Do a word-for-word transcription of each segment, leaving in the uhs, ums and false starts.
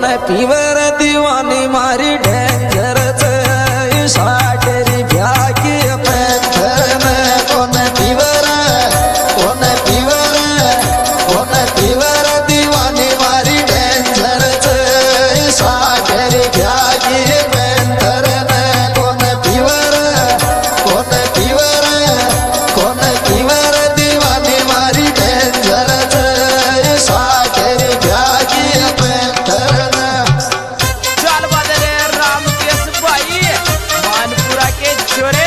कोने पीवर दीवानी मारी डेंजर साटेरी ब्याकी पैंथर में कोने पीवर कोने पीवर कोने पीवर दीवानी मारी डेंजर साटेरी ब्याकी पैंथर में कोने पीवर कोने पीवर कोने पीवर दीवानी मारी डेंजर साटेरी ब्याकी पैंथर में। चल बदले रामकेश भाई मानपुरा के छोरे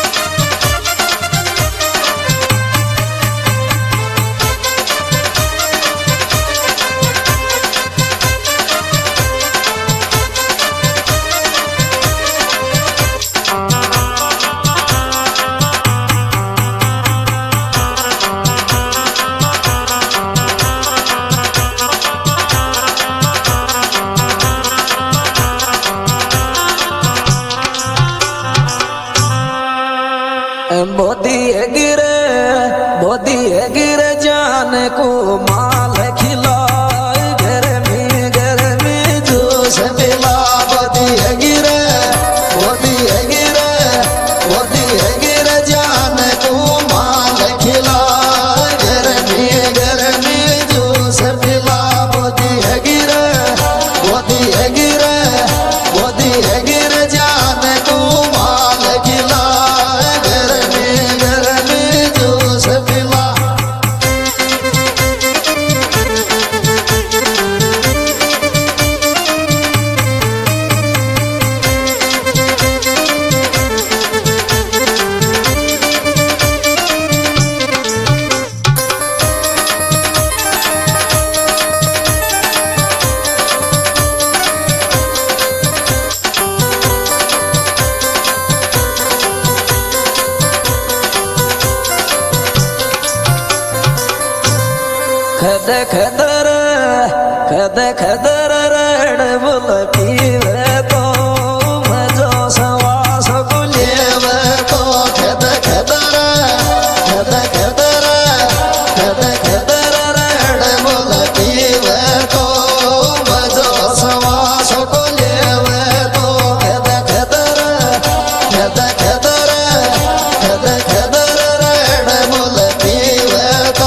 बोधी गिरे बोधी गिरे जान को माल खिलाए घर में घर में जूस पिला बोधी गिरे बोधी गिरे बोधी गिरे जान को माल खिलाए घर में घर में जूस पिला बोधी गिरे बोधी गिरे बोधी गिरे जान को माल खिलाए खद खदर खद खदर रड़ बुल पीवे तो मजो सवास गुलेव तो खद खदर खद खदर खद खदर रड़ बुल पीवे तो मजो सवास गुलेव तो खद खदर खद खदर खद खदर रड़ बुल पीवे तो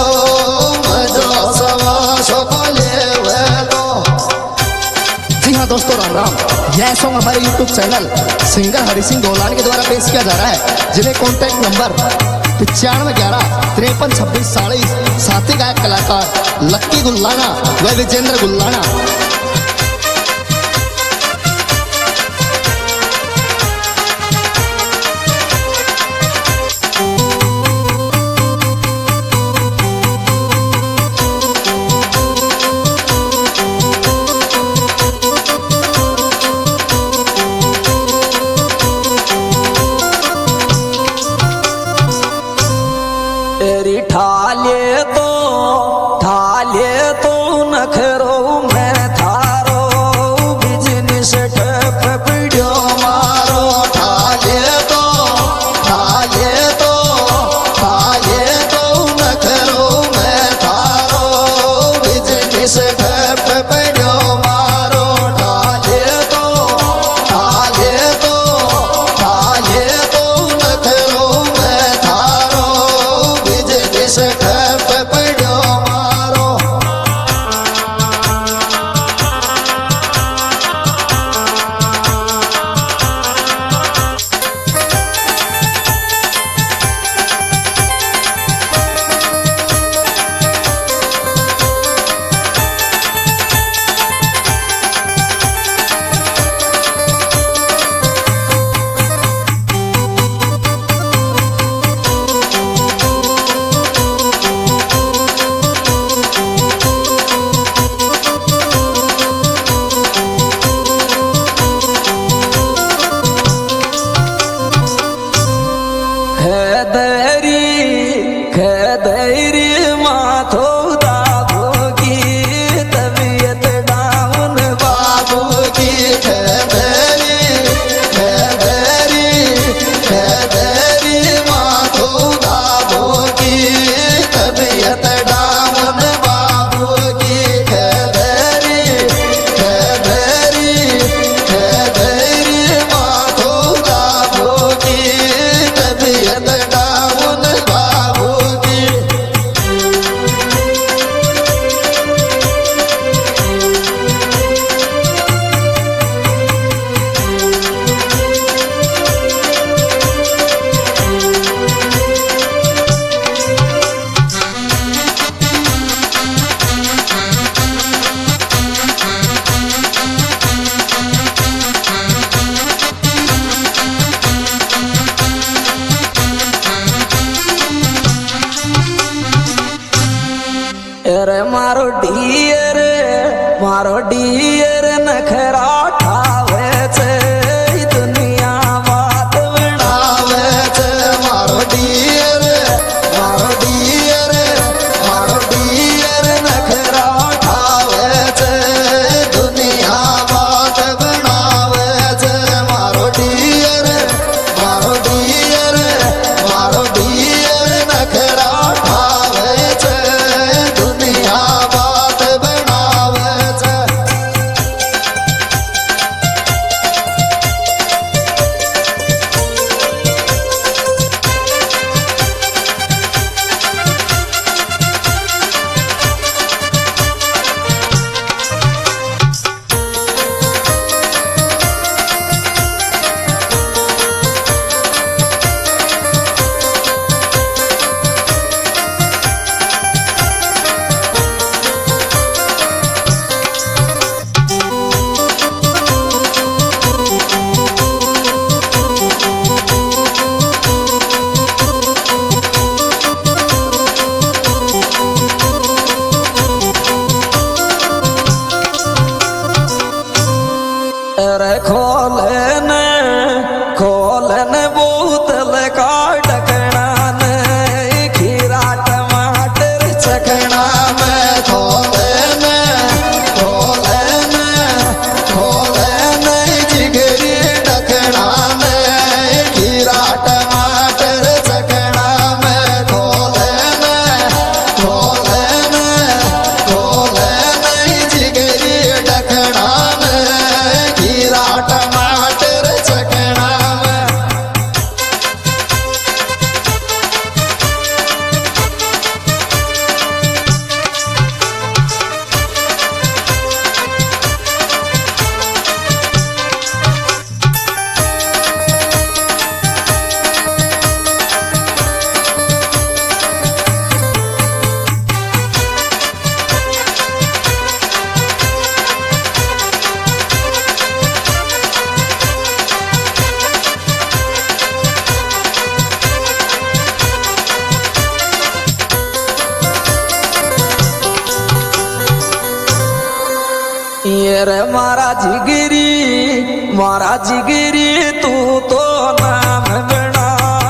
दोस्तों राम राम। यह सॉन्ग हमारे YouTube channel singer Hari Singh Golan के द्वारा पेश किया जा रहा है, जिन्हें कॉन्टैक्ट नंबर पचानवे ग्यारह तिरपन छब्बीस साड़ीस साथी गायक कलाकार लक्की गुल्लाना व विजेंद्र गुल्लाना। ठाले तो ठाले तो नखरो मैं थारो बिजनेस ठप पीड़ो मारो ठाले तो ठाले तो ठाले तो नखरो मैं थारो बिजनेस ठप पीड़ो मारो ठाले तो ठाले तो ठाले तो नखरो मैं थारो बिजनेस ठप पीड़ो मारो। रे मारो डियर मारो डियर नखरा ठावे छे दुनिया बात बनावे छे मारो डियर मारो डियर मारो डियर नखरा ठावे छे दुनिया बात बनावे छे मारो डियर मारो डियर मारो डियर नखरा ठावे छे दुनिया बात बनावे छे। अरे खोलन खोलन बोतल का ढकना ने खीरा टमाटर चखना में खोलन खोलन खोलन जिगरी ढकना में खीरा टमाटर चखना में खोलन खोलन खोलन जिगरी ढकना में खीरा टमाटर चखना में। ये रे मारा जिगरी मारा जिगरी तू तो नाम बना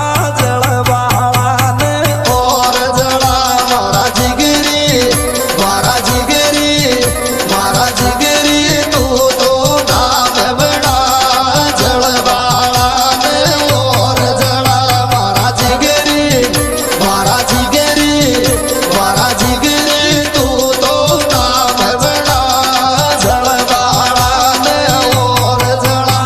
जलवान और जला मारा जिगरी मारा जिगरी मारा जिगरी तू तो नाम बना जलवान और जला मारा जिगरी मारा जिगरी मारा जिगरी तू तो नाम बना जलवान और जला।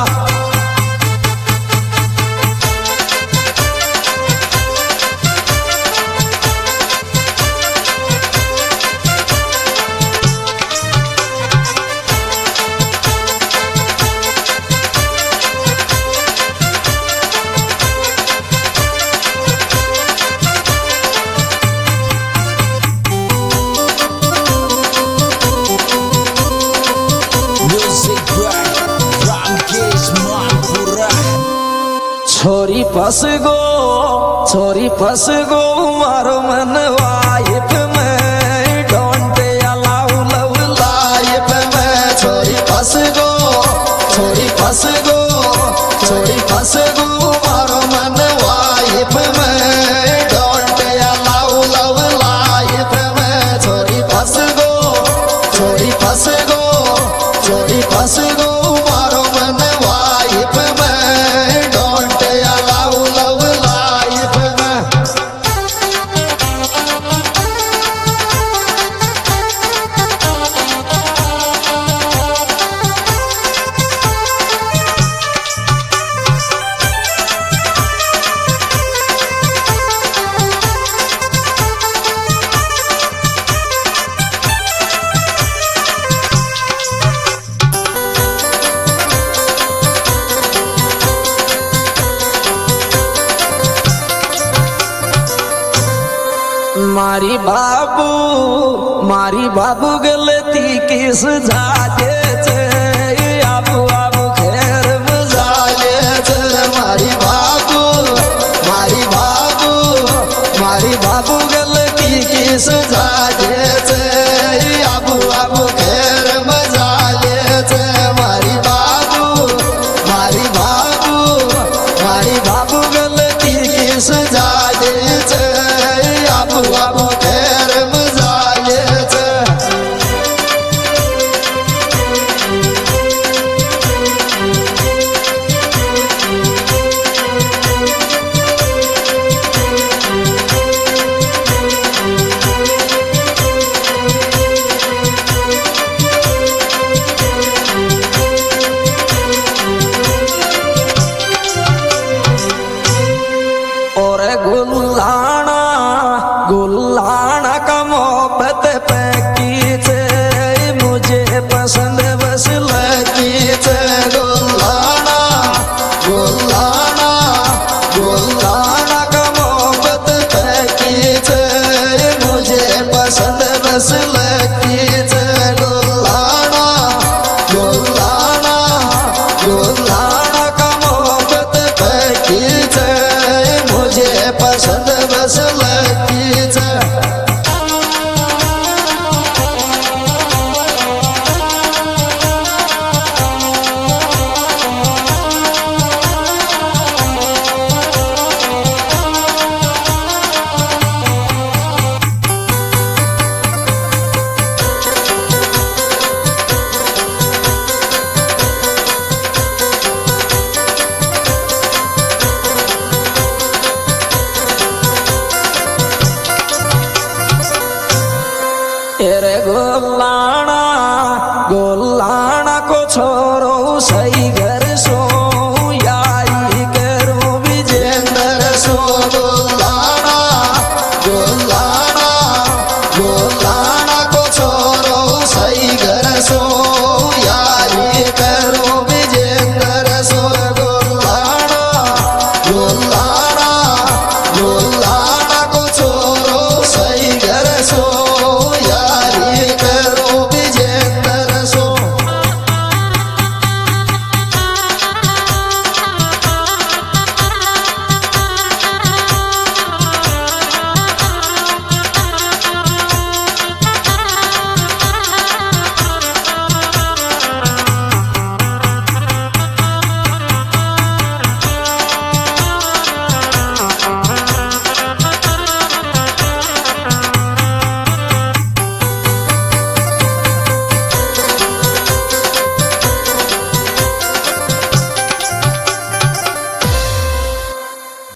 छोरी फस गो छोरी फस गो मारो मन वाइफ में डोंट अलाउ लव लाइफ में छोरी फस गो छोरी फस गो छोरी फस गो मारो मन वाइफ में डोंट अलाउ लव लाइफ में छोरी फस गो छोरी फस गो छोरी फस गो मारो मन वाइफ में डोंट अलाउ लव लाइफ में। मारी बाबू मारी बाबू गलती किस जाजे छे आबू आबू खैर बुझाले छे मारी बाबू मारी बाबू मारी बाबू गलती किस जाजे छे बस लकीच एरे गोलाना गोलाना को छोरो सही घर सो याई करो विजेंद्र सो गोला